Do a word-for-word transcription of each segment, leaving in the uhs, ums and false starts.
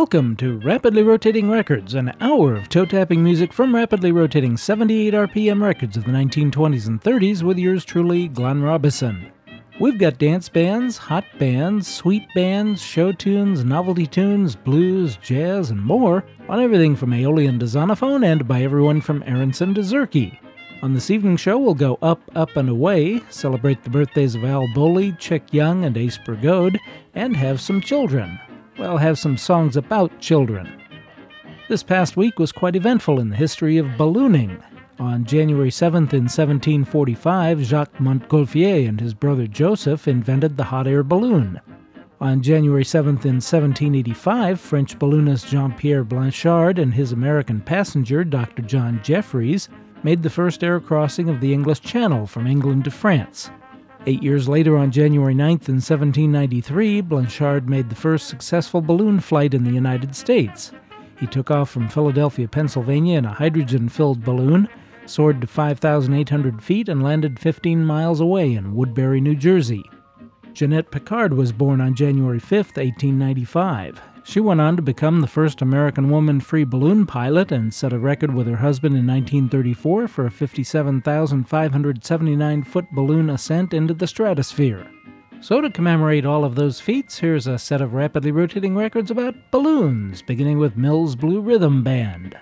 Welcome to Rapidly Rotating Records, an hour of toe-tapping music from rapidly rotating seventy-eight R P M records of the nineteen twenties and thirties with yours truly, Glenn Robison. We've got dance bands, hot bands, sweet bands, show tunes, novelty tunes, blues, jazz, and more on everything from Aeolian to Zonophone and by everyone from Aronson to Zurke. On this evening's show, we'll go up, up, and away, celebrate the birthdays of Al Bowley, Chick Young, and Ace Burgode, and have some children. Well, have some songs about children. This past week was quite eventful in the history of ballooning. On January seventh in seventeen forty-five, Jacques Montgolfier and his brother Joseph invented the hot air balloon. On January seventh in seventeen eighty-five, French balloonist Jean-Pierre Blanchard and his American passenger, Doctor John Jeffries, made the first air crossing of the English Channel from England to France. Eight years later, on January ninth in seventeen ninety-three, Blanchard made the first successful balloon flight in the United States. He took off from Philadelphia, Pennsylvania in a hydrogen-filled balloon, soared to five thousand eight hundred feet, and landed fifteen miles away in Woodbury, New Jersey. Jeanette Piccard was born on January fifth, eighteen ninety-five. She went on to become the first American woman free balloon pilot and set a record with her husband in nineteen thirty-four for a fifty-seven thousand five hundred seventy-nine foot balloon ascent into the stratosphere. So to commemorate all of those feats, here's a set of rapidly rotating records about balloons, beginning with Mills Blue Rhythm Band.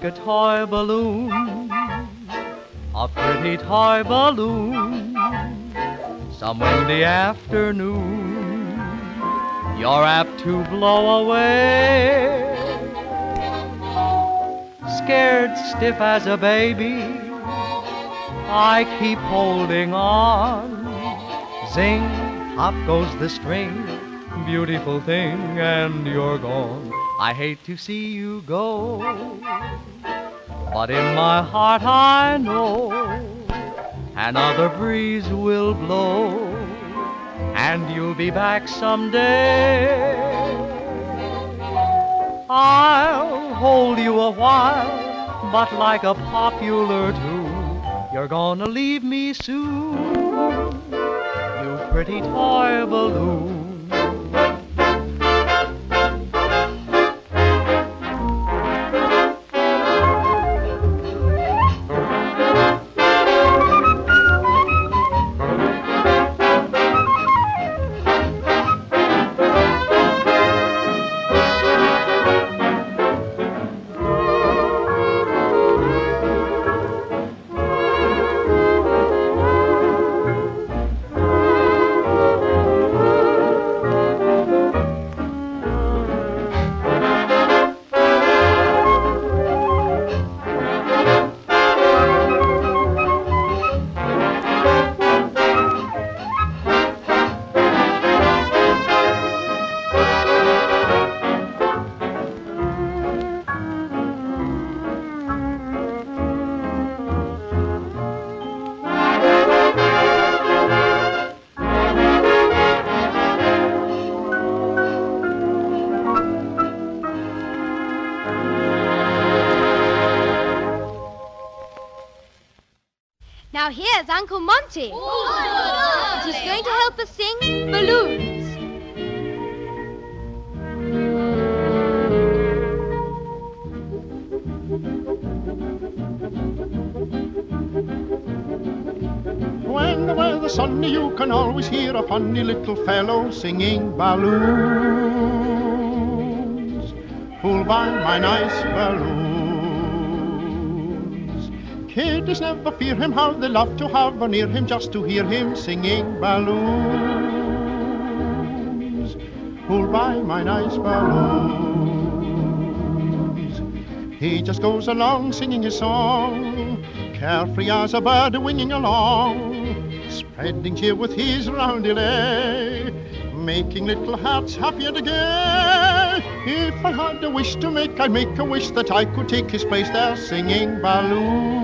make a toy balloon, a pretty toy balloon. Some windy afternoon, you're apt to blow away. Scared stiff as a baby, I keep holding on. Zing, pop goes the string, beautiful thing, and you're gone. I hate to see you go, but in my heart I know another breeze will blow, and you'll be back someday. I'll hold you a while, but like a popular tune, you're gonna leave me soon, you pretty toy balloon. Now here's Uncle Monty. Oh, he's going to help us sing Balloons. When the weather's sunny, you can always hear a funny little fellow singing balloons. Fooled by my nice balloons. Kiddies never fear him, how they love to have her near him just to hear him singing balloons. Fooled by my nice balloons. He just goes along singing his song, carefree as a bird winging along, spreading cheer with his round lay, making little hearts happy and gay. If I had a wish to make, I'd make a wish that I could take his place there singing balloons.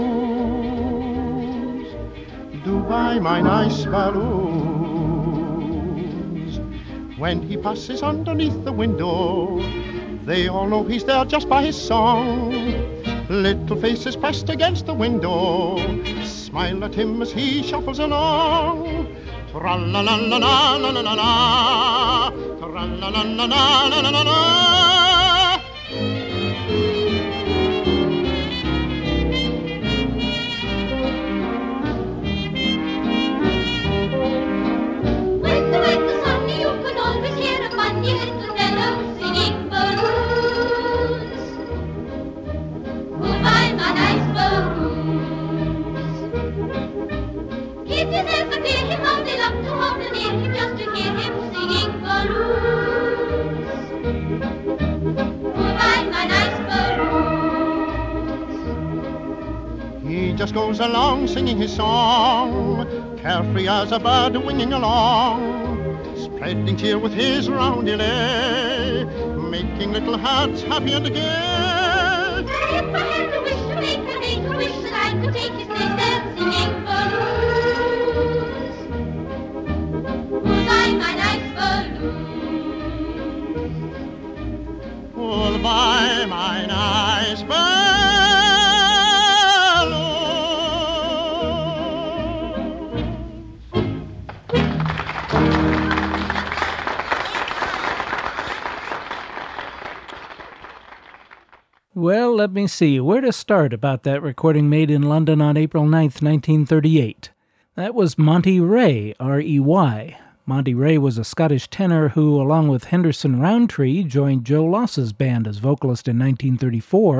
Do buy my nice balloons. When he passes underneath the window, they all know he's there just by his song. Little faces pressed against the window smile at him as he shuffles along. Tra-la-la-la-la-la-la-la, tra-la-la-la-la-la-la-la. When the weather's sunny, you can always hear a funny little fellow singing balloons. Goodbye, my nice balloons. Kids never fear him, how they love to hold near him just to hear him singing balloons. Goodbye, my nice balloons. He just goes along singing his song, carefree as a bird winging along, spreading cheer with his roundy lay, making little hearts happy and gay. If I had a wish to make, I'd make a wish that I could take his place there singing balloons. Goodbye, my nice balloons. Goodbye, my nice balloons. Well, let me see where to start about that recording made in London on April ninth, nineteen thirty-eight. That was Monty Ray, R E Y. Monty Ray was a Scottish tenor who, along with Henderson Roundtree, joined Joe Loss's band as vocalist in nineteen thirty-four,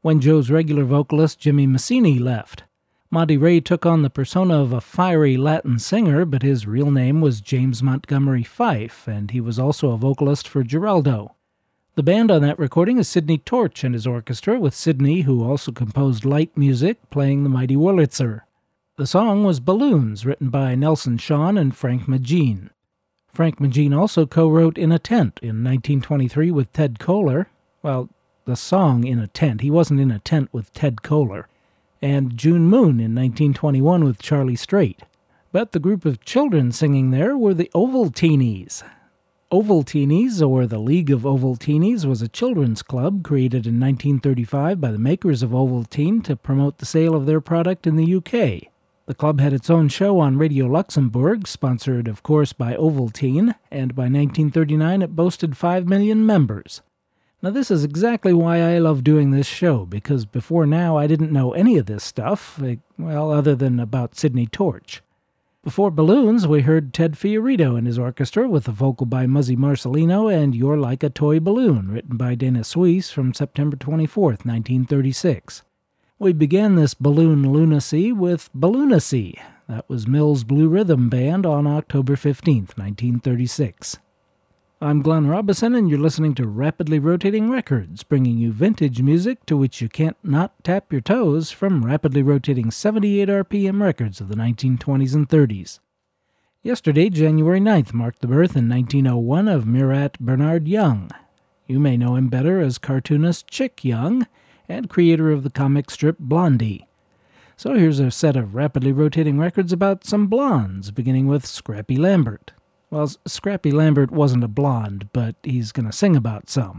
when Joe's regular vocalist Jimmy Messini left. Monty Ray took on the persona of a fiery Latin singer, but his real name was James Montgomery Fife, and he was also a vocalist for Geraldo. The band on that recording is Sidney Torch and his orchestra, with Sidney, who also composed light music, playing the mighty Wurlitzer. The song was Balloons, written by Nelson Shawn and Frank Magine. Frank Magine also co-wrote In a Tent in nineteen twenty-three with Ted Koehler. Well, the song In a Tent. He wasn't in a tent with Ted Koehler. And June Moon in nineteen twenty-one with Charlie Straight. But the group of children singing there were the Ovaltines. Ovaltines, or the League of Ovaltines, was a children's club created in nineteen thirty-five by the makers of Ovaltine to promote the sale of their product in the U K. The club had its own show on Radio Luxembourg, sponsored, of course, by Ovaltine, and by nineteen thirty-nine it boasted five million members. Now this is exactly why I love doing this show, because before now I didn't know any of this stuff, well, other than about Sidney Torch. Before Balloons, we heard Ted Fiorito and his orchestra with a vocal by Muzzy Marcelino and You're Like a Toy Balloon, written by Dana Suisse from September twenty-fourth, nineteen thirty-six. We began this balloon lunacy with Balloonacy. That was Mills Blue Rhythm Band on October fifteenth, nineteen thirty-six. I'm Glenn Robison, and you're listening to Rapidly Rotating Records, bringing you vintage music to which you can't not tap your toes from rapidly rotating seventy-eight R P M records of the nineteen twenties and thirties. Yesterday, January ninth, marked the birth in nineteen oh one of Murat Bernard Young. You may know him better as cartoonist Chick Young and creator of the comic strip Blondie. So here's a set of rapidly rotating records about some blondes, beginning with Scrappy Lambert. Well, Scrappy Lambert wasn't a blonde, but he's going to sing about some.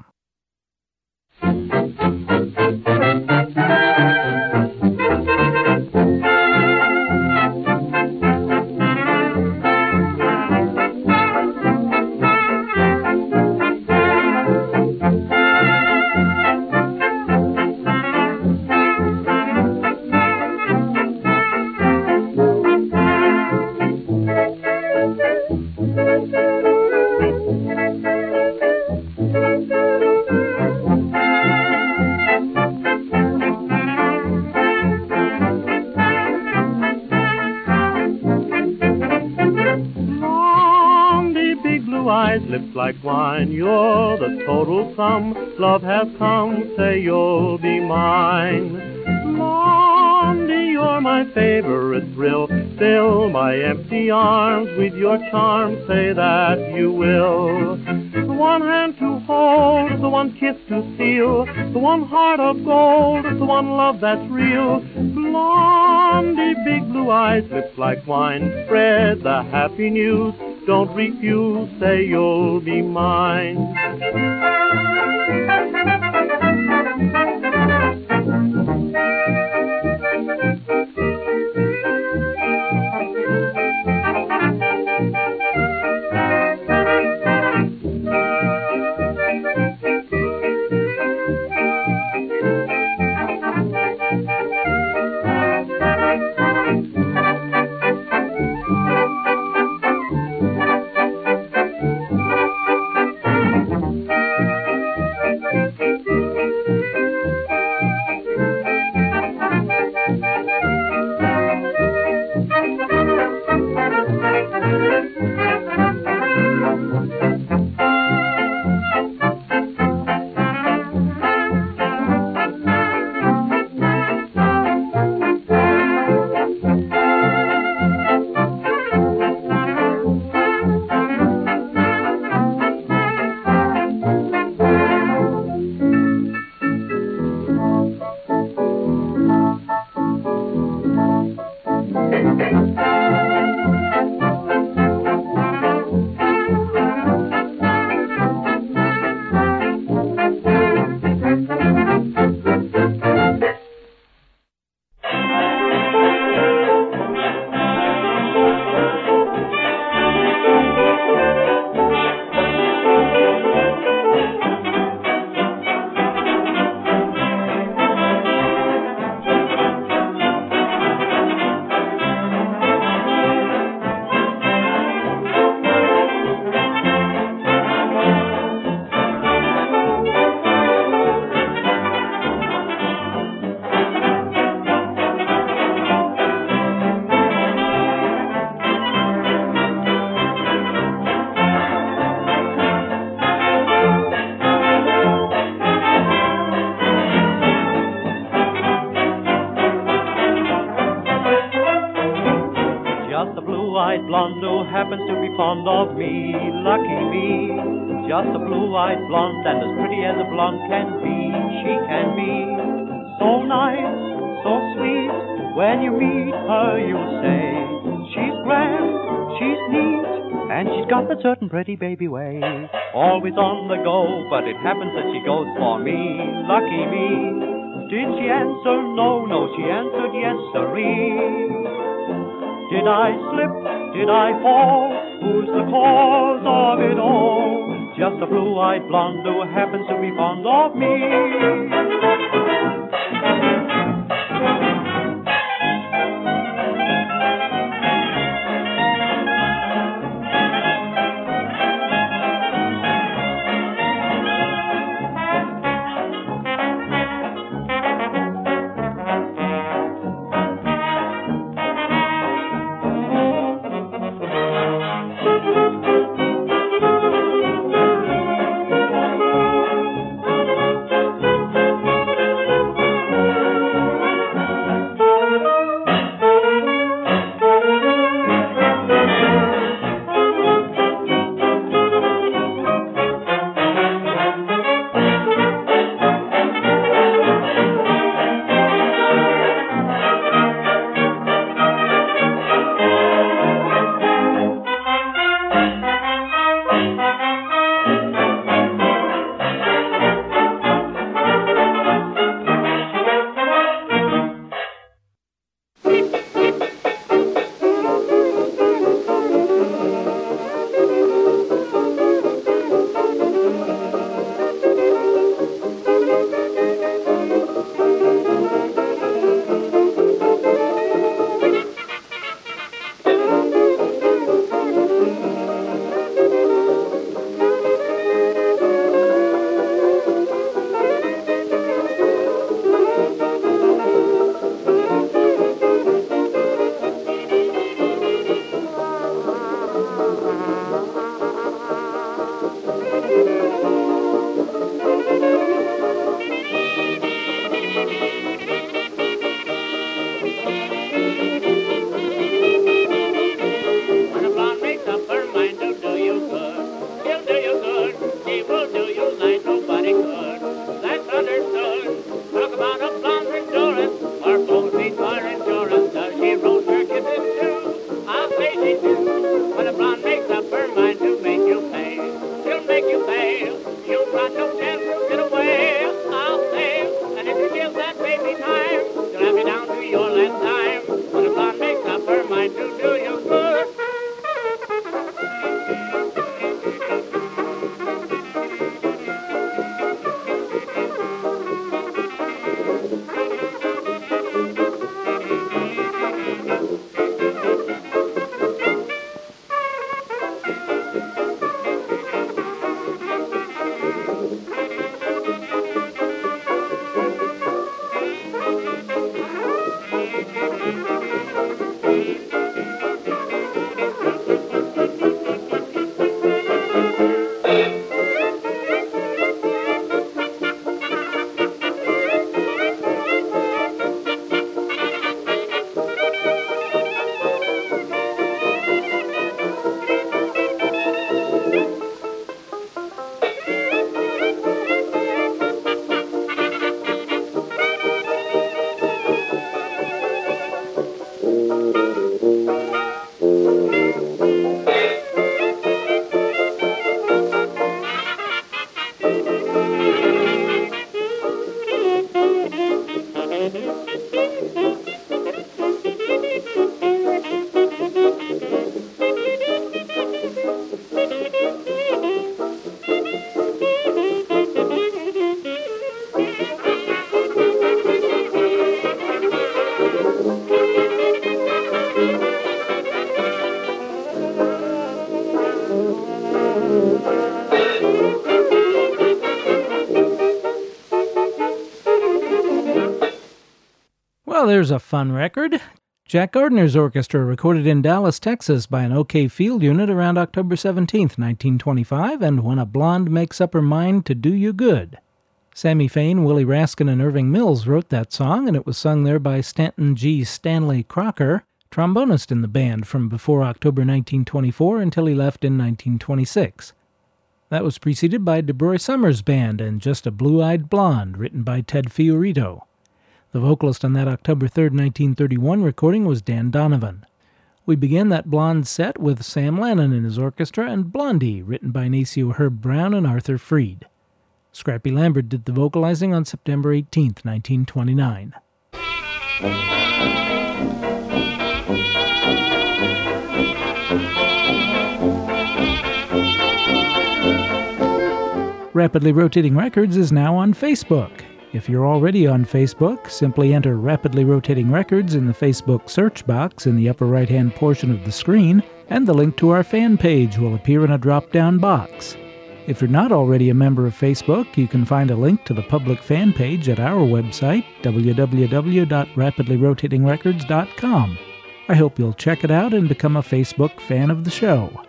Lips like wine, you're the total sum. Love has come, say you'll be mine. Blondie, you're my favorite thrill. Fill my empty arms with your charm, say that you will. The one hand to hold, the one kiss to seal, the one heart of gold, the one love that's real. Blondie, big blue eyes, lips like wine, spread the happy news. Don't refuse, say you'll be mine. blue-eyed blonde who happens to be fond of me. Lucky me, just a blue-eyed blonde, and as pretty as a blonde can be. She can be so nice, so sweet. When you meet her, you'll say she's grand, she's neat, and she's got that certain pretty baby way. Always on the go, but it happens that she goes for me. Lucky me. Did she answer? No, no, she answered yes, sirree. Did I slip? Did I fall? Who's the cause of it all? Just a blue-eyed blonde who happens to be fond of me. Well, there's a fun record. Jack Gardner's orchestra recorded in Dallas, Texas by an OK Field unit around October seventeenth, nineteen twenty-five, and When a Blonde Makes Up Her Mind to Do You Good. Sammy Fain, Willie Raskin, and Irving Mills wrote that song, and it was sung there by Stanton G. Stanley Crocker. trombonist in the band from before October nineteen twenty-four until he left in nineteen twenty-six. That was preceded by DeBroy Summers Band and Just a Blue-Eyed Blonde, written by Ted Fiorito. The vocalist on that October third, nineteen thirty-one recording was Dan Donovan. We began that Blonde set with Sam Lannon and his orchestra and Blondie, written by Nacio Herb Brown and Arthur Freed. Scrappy Lambert did the vocalizing on September eighteenth, nineteen twenty-nine. Rapidly Rotating Records is now on Facebook. If you're already on Facebook, simply enter Rapidly Rotating Records in the Facebook search box in the upper right-hand portion of the screen, and the link to our fan page will appear in a drop-down box. If you're not already a member of Facebook, you can find a link to the public fan page at our website, w w w dot rapidly rotating records dot com. I hope you'll check it out and become a Facebook fan of the show.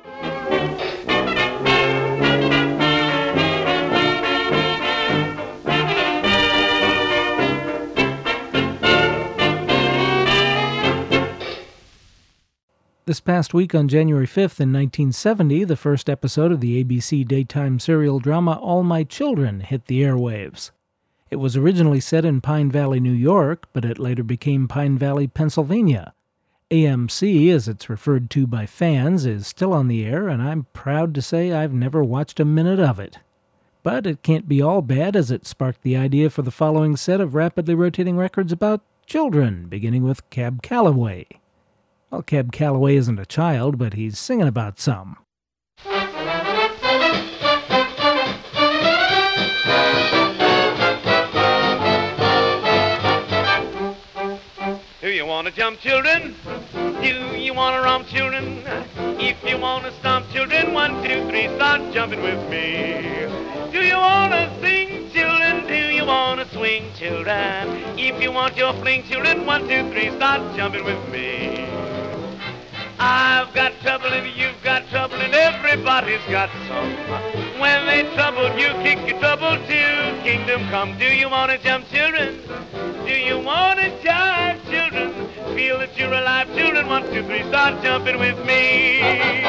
This past week on January fifth in nineteen seventy, the first episode of the A B C daytime serial drama All My Children hit the airwaves. It was originally set in Pine Valley, New York, but it later became Pine Valley, Pennsylvania. A M C, as it's referred to by fans, is still on the air, and I'm proud to say I've never watched a minute of it. But it can't be all bad, as it sparked the idea for the following set of Rapidly Rotating Records about children, beginning with Cab Calloway. Well, Cab Calloway isn't a child, but he's singing about some. Do you want to jump, children? Do you want to romp, children? If you want to stomp, children, one, two, three, start jumping with me. Do you want to sing, children? Do you want to swing, children? If you want your fling, children, one, two, three, start jumping with me. I've got trouble and you've got trouble and everybody's got some. When they trouble you, kick your trouble too. Kingdom come. Do you want to jump, children? Do you want to jive, children? Feel that you're alive, children. One, two, three, start jumping with me.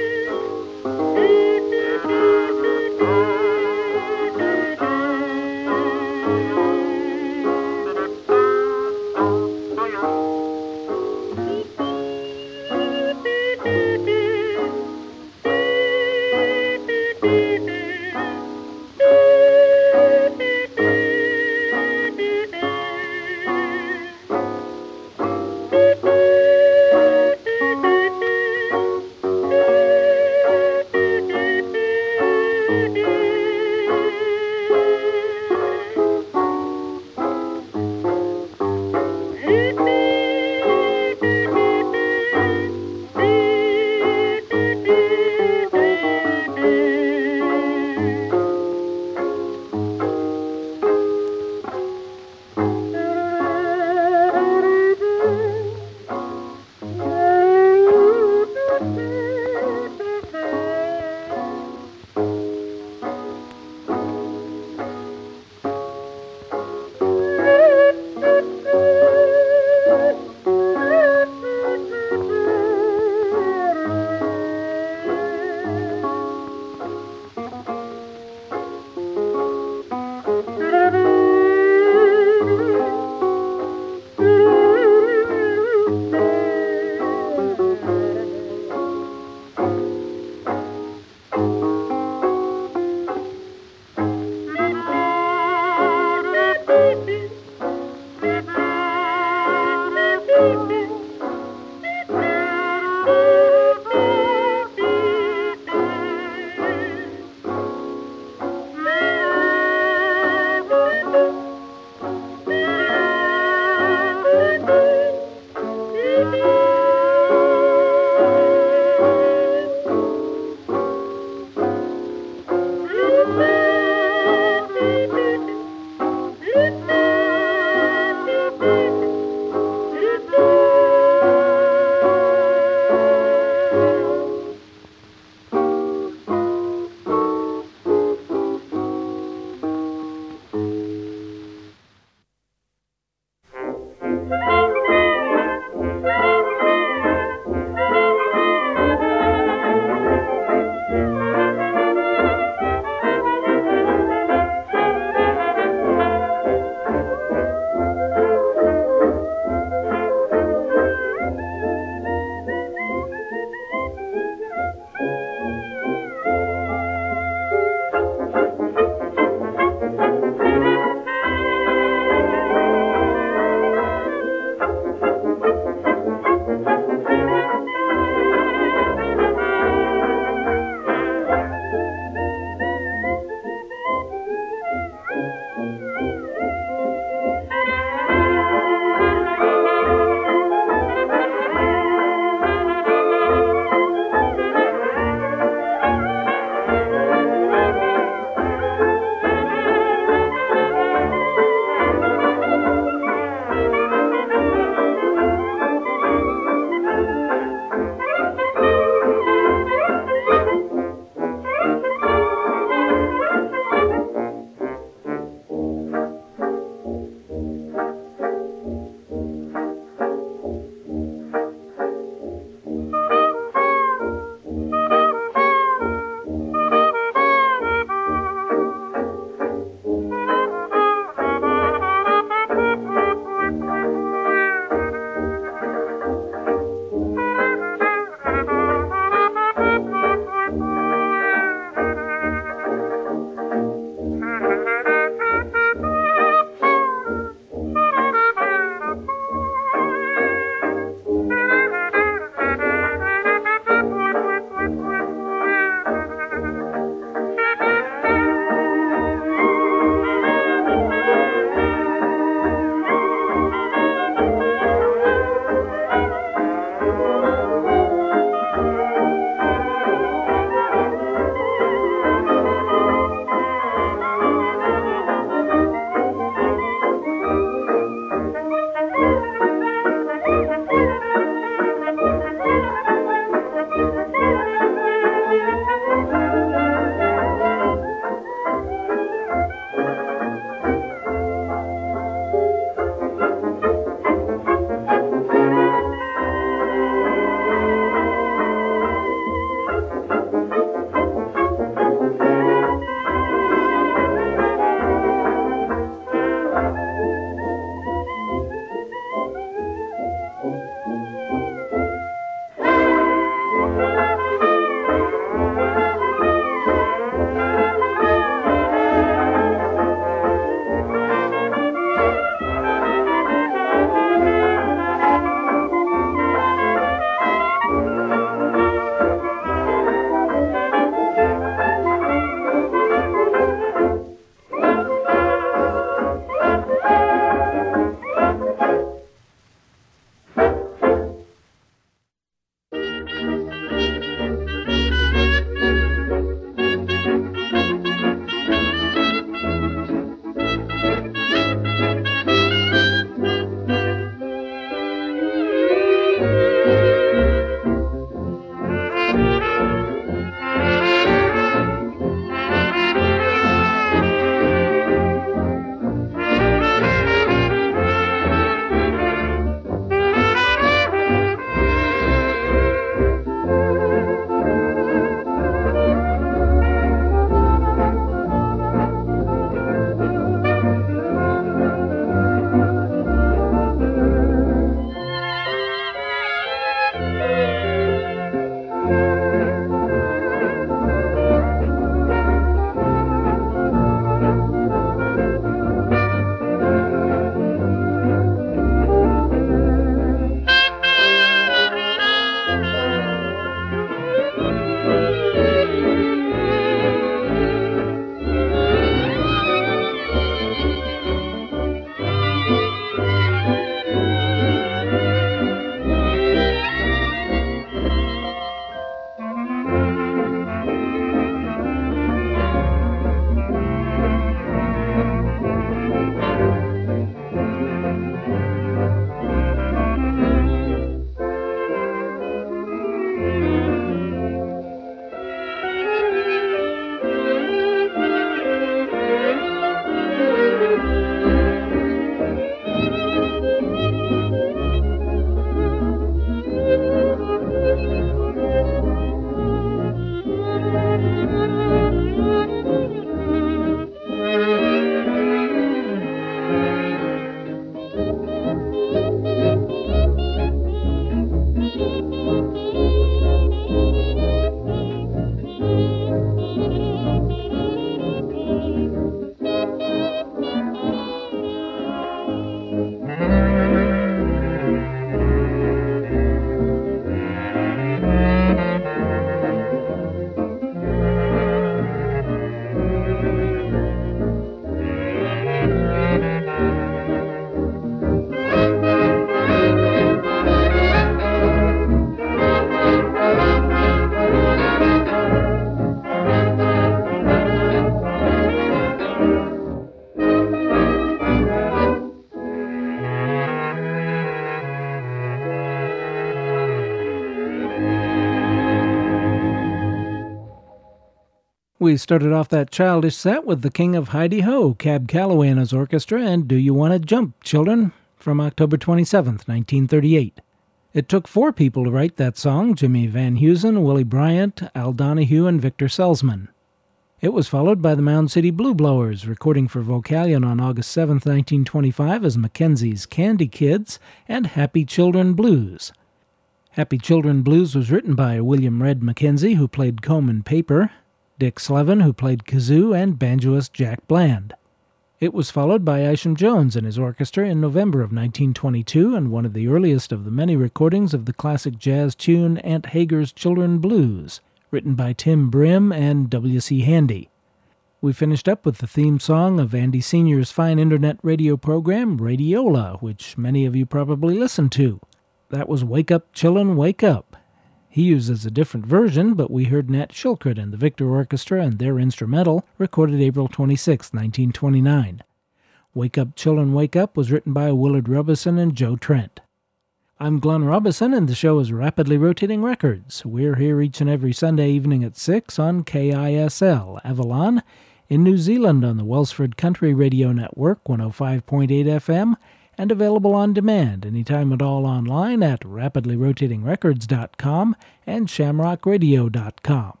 we started off that childish set with the King of Heidi-Ho, Cab Calloway and his orchestra, and Do You Want to Jump, Children, from October twenty-seventh, nineteen thirty-eight. It took four people to write that song, Jimmy Van Heusen, Willie Bryant, Al Donahue, and Victor Selzman. It was followed by the Mound City Blue Blowers, recording for Vocalion on August seventh, nineteen twenty-five as Mackenzie's Candy Kids and Happy Children Blues. Happy Children Blues was written by William Red Mackenzie, who played comb and paper, Dick Slevin, who played kazoo, and banjoist Jack Bland. It was followed by Isham Jones and his orchestra in November of nineteen twenty-two, and one of the earliest of the many recordings of the classic jazz tune Aunt Hager's Children Blues, written by Tim Brim and W C Handy. We finished up with the theme song of Andy Senior's fine internet radio program, Radiola, which many of you probably listened to. That was Wake Up Chillin', Wake Up. He uses a different version, but we heard Nat Shilkret and the Victor Orchestra and their instrumental, recorded April twenty-sixth, nineteen twenty-nine. Wake Up Chillin', Wake Up was written by Willard Robison and Joe Trent. I'm Glenn Robison, and the show is Rapidly Rotating Records. We're here each and every Sunday evening at six on K I S L, Avalon, in New Zealand on the Welsford Country Radio Network, one oh five point eight F M, and available on demand anytime at all online at rapidly rotating records dot com and shamrock radio dot com.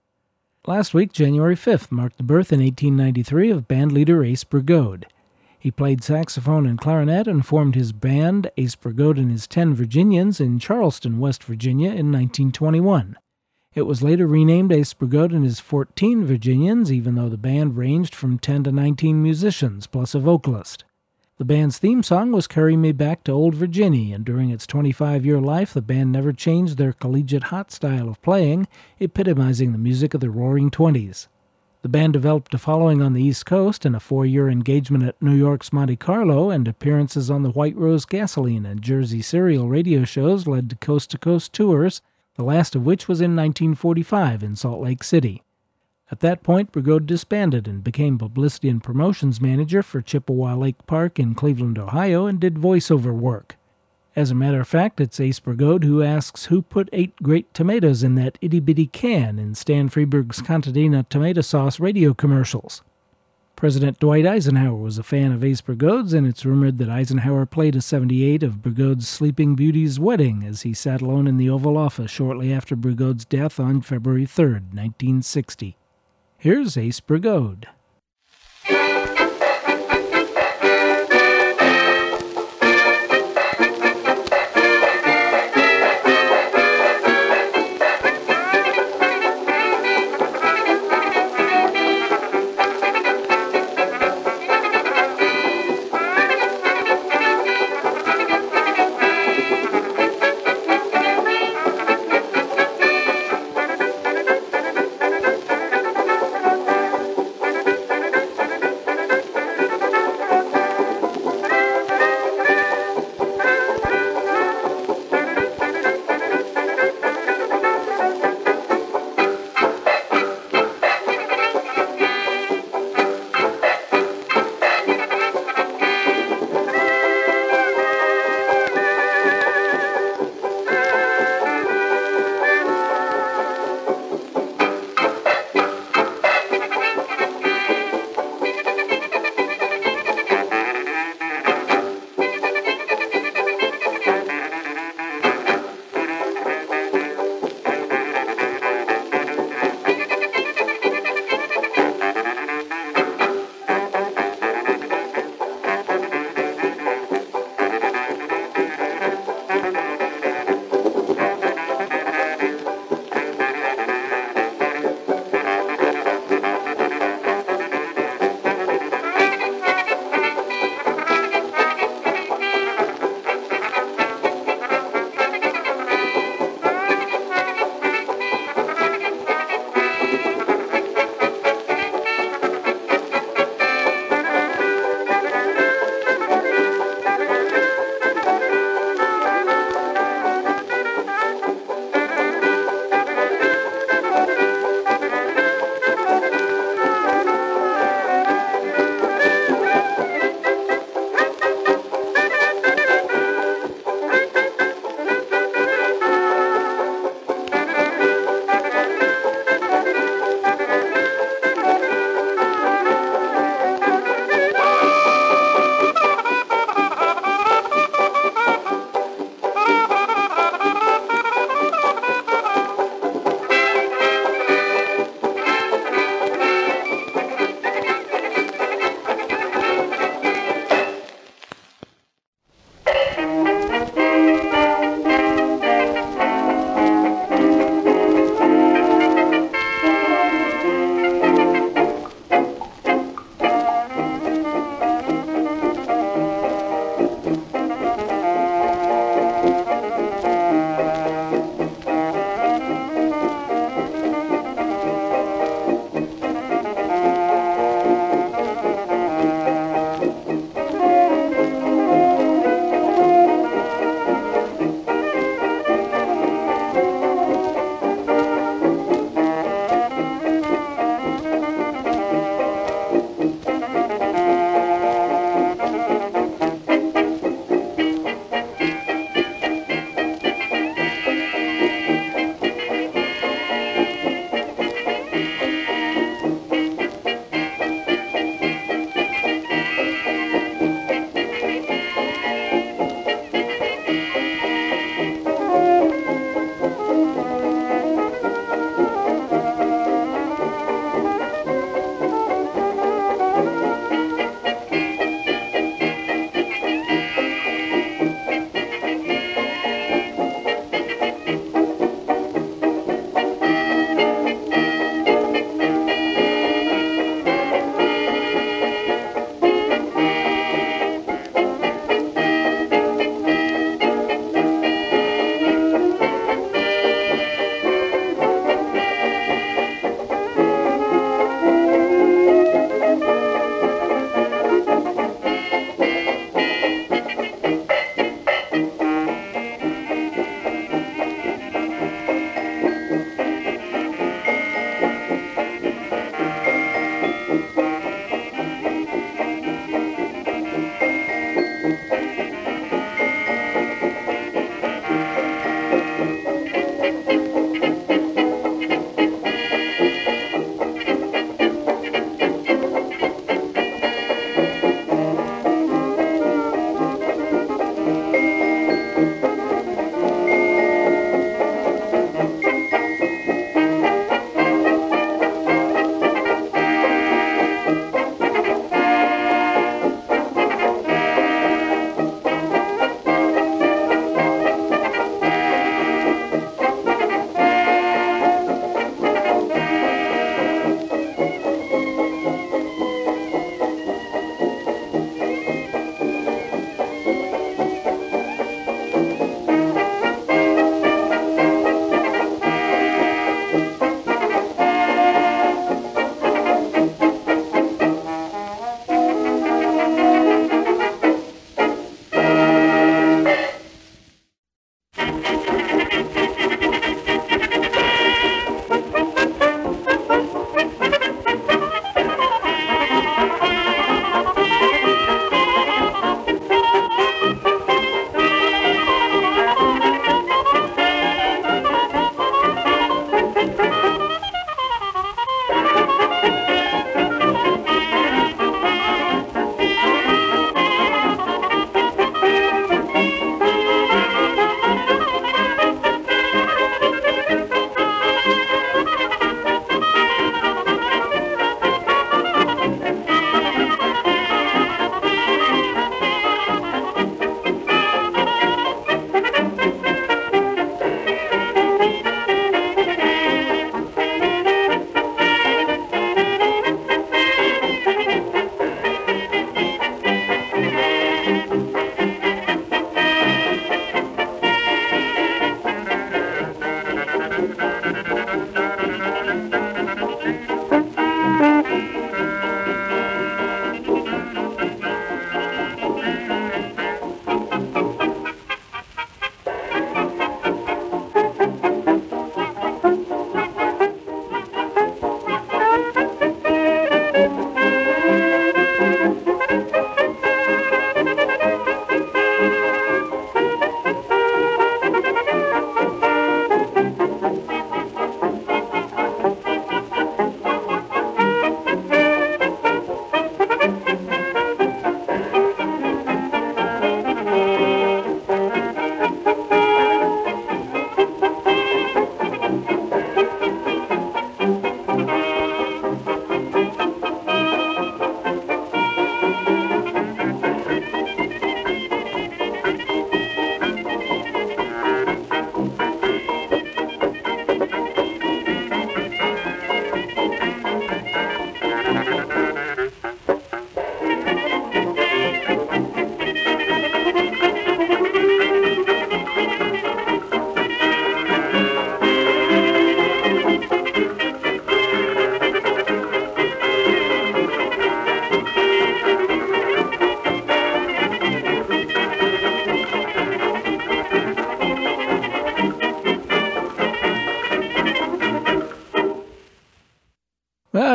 Last week, January fifth, marked the birth in eighteen ninety-three of bandleader Ace Brigode. He played saxophone and clarinet and formed his band, Ace Brigode and his Ten Virginians, in Charleston, West Virginia in nineteen twenty-one. It was later renamed Ace Brigode and his Fourteen Virginians, even though the band ranged from ten to nineteen musicians, plus a vocalist. The band's theme song was Carry Me Back to Old Virginia, and during its twenty-five-year life, the band never changed their collegiate hot style of playing, epitomizing the music of the Roaring Twenties. The band developed a following on the East Coast, and a four-year engagement at New York's Monte Carlo and appearances on the White Rose Gasoline and Jersey serial radio shows led to coast-to-coast tours, the last of which was in nineteen forty-five in Salt Lake City. At that point, Brigode disbanded and became publicity and promotions manager for Chippewa Lake Park in Cleveland, Ohio, and did voiceover work. As a matter of fact, it's Ace Brigode who asks who put eight great tomatoes in that itty-bitty can in Stan Freberg's Contadina tomato sauce radio commercials. President Dwight Eisenhower was a fan of Ace Brigode's, and it's rumored that Eisenhower played a seventy-eight of Brigode's Sleeping Beauty's wedding as he sat alone in the Oval Office shortly after Brigode's death on February third, nineteen sixty. Here's Ace Brigode.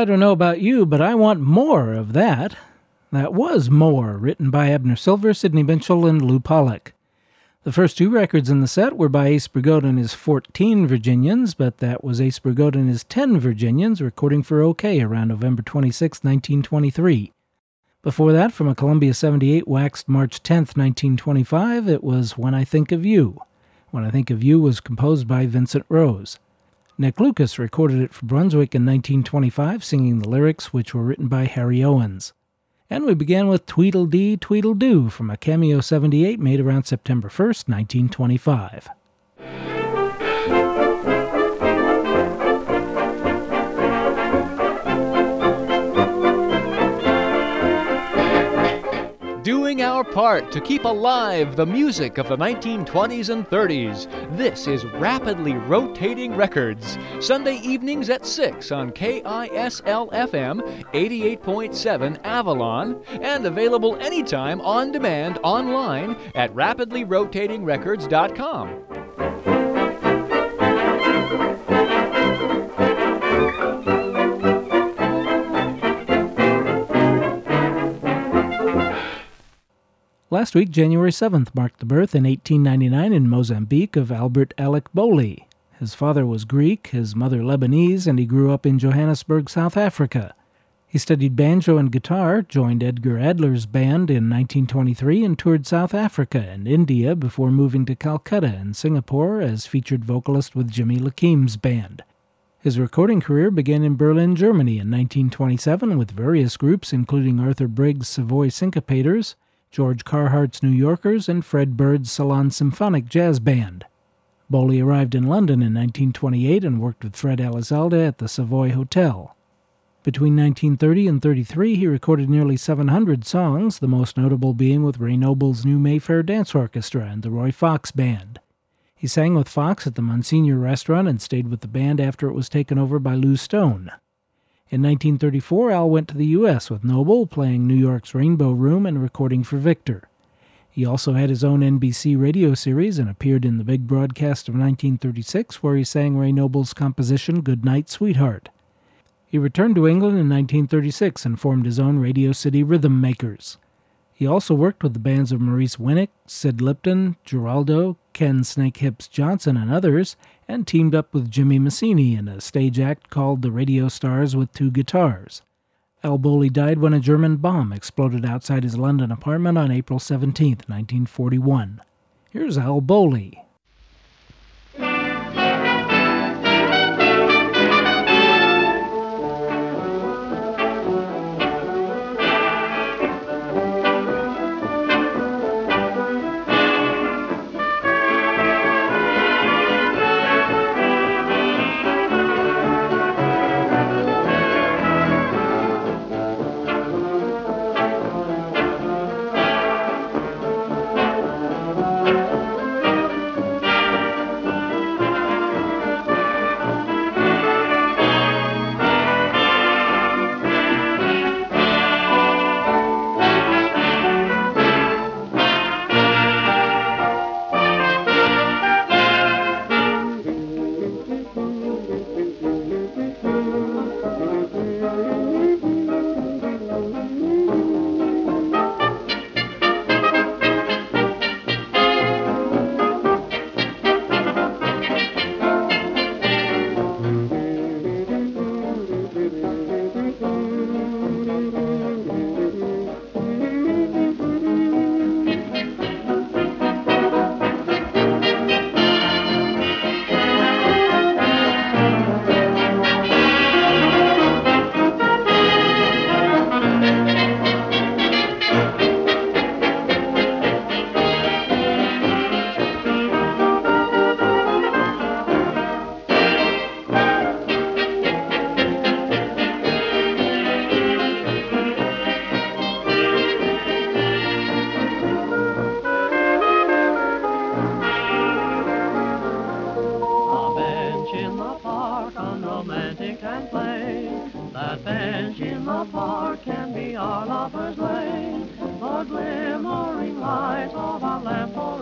I don't know about you, but I want more of that. That was More, written by Abner Silver, Sidney Mitchell, and Lou Pollack. The first two records in the set were by Ace Brigode and his fourteen Virginians, but that was Ace Brigode and his ten Virginians recording for OK around November twenty-sixth, nineteen twenty-three. Before that, from a Columbia seventy-eight waxed March tenth, nineteen twenty-five, it was When I Think of You. When I Think of You was composed by Vincent Rose. Nick Lucas recorded it for Brunswick in nineteen twenty-five, singing the lyrics, which were written by Harry Owens. And we began with Tweedledee Tweedledoo from a Cameo seventy-eight made around September first, nineteen twenty-five. Doing our part to keep alive the music of the nineteen twenties and thirties. This is Rapidly Rotating Records, Sunday evenings at six on K I S L F M eighty-eight point seven Avalon, and available anytime on demand online at rapidly rotating records dot com. Last week, January seventh, marked the birth in eighteen ninety-nine in Mozambique of Albert Alec Bowley. His father was Greek, his mother Lebanese, and he grew up in Johannesburg, South Africa. He studied banjo and guitar, joined Edgar Adler's band in nineteen twenty-three, and toured South Africa and India before moving to Calcutta and Singapore as featured vocalist with Jimmy Lakeem's band. His recording career began in Berlin, Germany in nineteen twenty-seven with various groups including Arthur Briggs' Savoy Syncopators, George Carhart's New Yorkers, and Fred Bird's Salon Symphonic Jazz Band. Bowley arrived in London in nineteen twenty-eight and worked with Fred Elizalde at the Savoy Hotel. Between nineteen thirty and thirty-three, he recorded nearly seven hundred songs, the most notable being with Ray Noble's New Mayfair Dance Orchestra and the Roy Fox Band. He sang with Fox at the Monsignor Restaurant and stayed with the band after it was taken over by Lou Stone. In nineteen thirty-four, Al went to the U S with Noble, playing New York's Rainbow Room and recording for Victor. He also had his own N B C radio series and appeared in the big broadcast of nineteen thirty-six, where he sang Ray Noble's composition Good Night, Sweetheart. He returned to England in nineteen thirty-six and formed his own Radio City Rhythm Makers. He also worked with the bands of Maurice Winnick, Sid Lipton, Geraldo, Ken Snake Hips Johnson, and others, and teamed up with Jimmy Massini in a stage act called The Radio Stars with Two Guitars. Al Bowley died when a German bomb exploded outside his London apartment on April seventeenth, nineteen forty-one. Here's Al Bowley.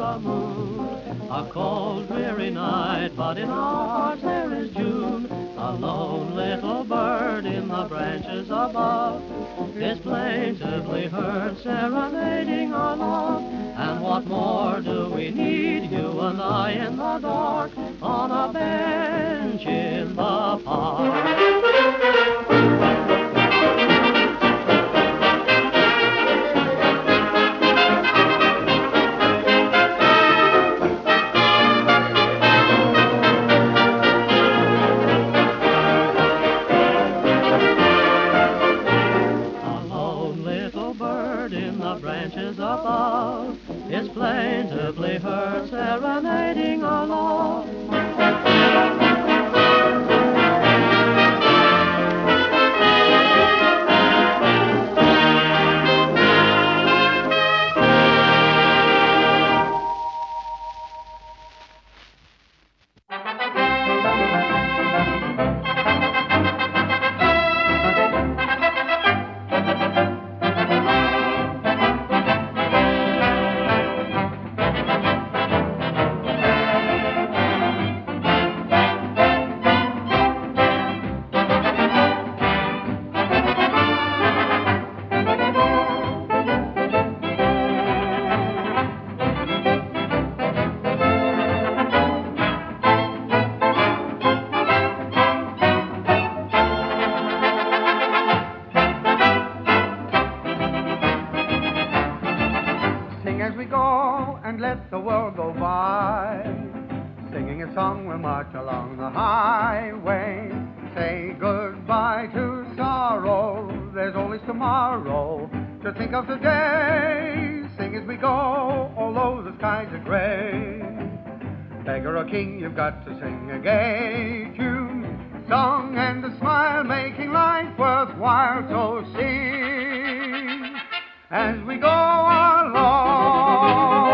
A cold, dreary night, but in our hearts there is June. A A lone little bird in the branches above is plaintively heard serenading our love. And what more do we need, you and I in the dark, on a bench in the park? Above is plaintively heard serenading our love. You've got to sing a gay tune, song and a smile, making life worthwhile. So sing as we go along.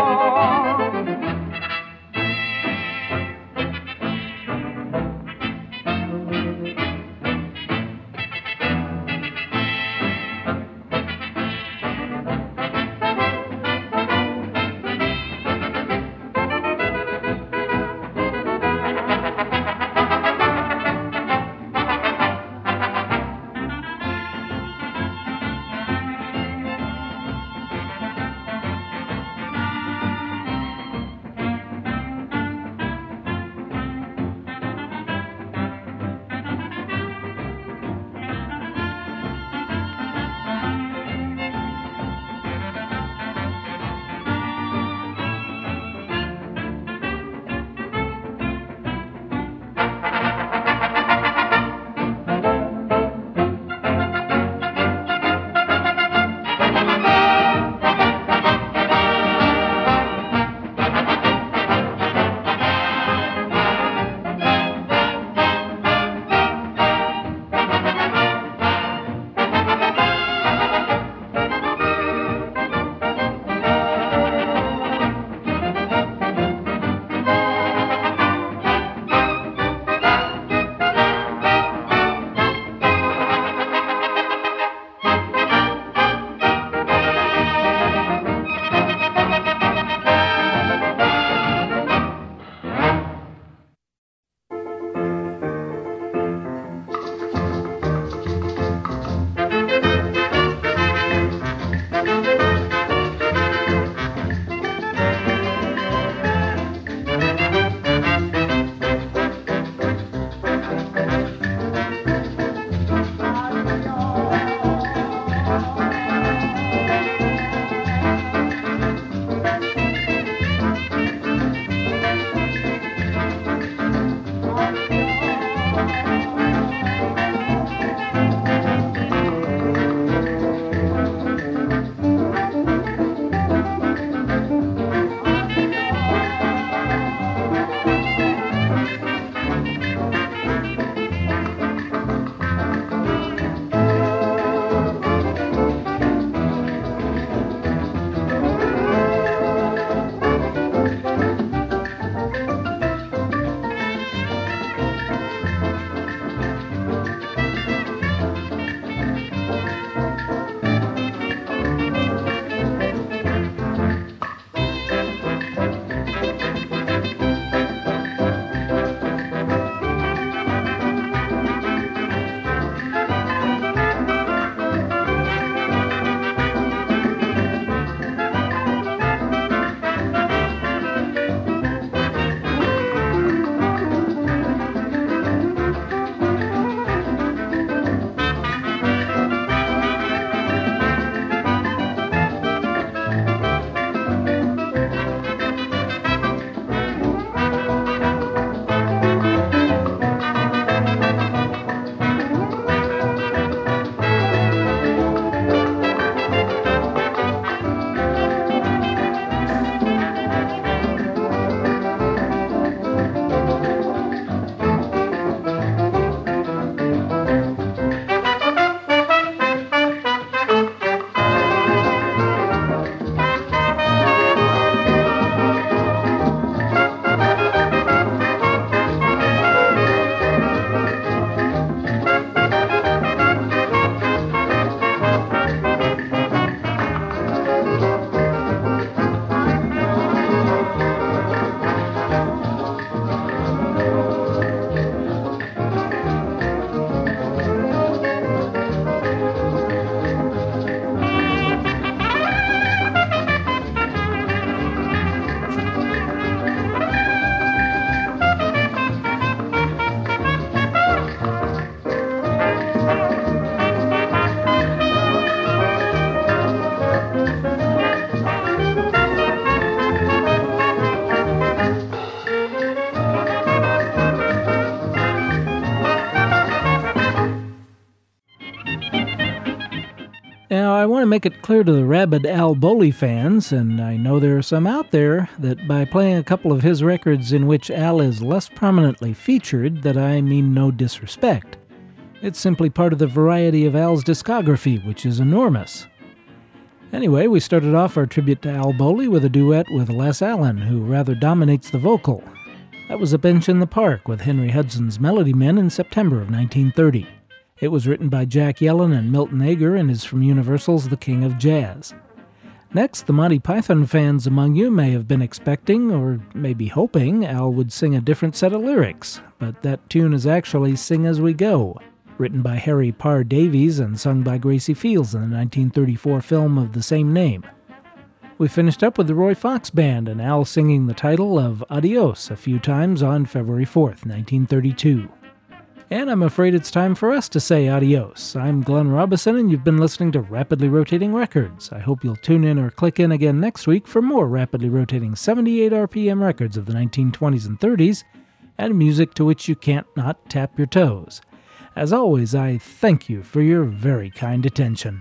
want to make it clear to the rabid Al Bowley fans, and I know there are some out there, that by playing a couple of his records in which Al is less prominently featured, that I mean no disrespect. It's simply part of the variety of Al's discography, which is enormous. Anyway, we started off our tribute to Al Bowley with a duet with Les Allen, who rather dominates the vocal. That was A Bench in the Park with Henry Hudson's Melody Men in September of nineteen thirty. It was written by Jack Yellen and Milton Ager and is from Universal's The King of Jazz. Next, the Monty Python fans among you may have been expecting, or maybe hoping, Al would sing a different set of lyrics, but that tune is actually Sing As We Go, written by Harry Parr Davies and sung by Gracie Fields in the nineteen thirty-four film of the same name. We finished up with the Roy Fox Band and Al singing the title of Adios a few times on February fourth, nineteen thirty-two. And I'm afraid it's time for us to say adios. I'm Glenn Robison, and you've been listening to Rapidly Rotating Records. I hope you'll tune in or click in again next week for more rapidly rotating seventy-eight R P M records of the nineteen twenties and thirties, and music to which you can't not tap your toes. As always, I thank you for your very kind attention.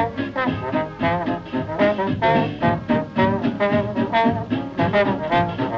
Thank you.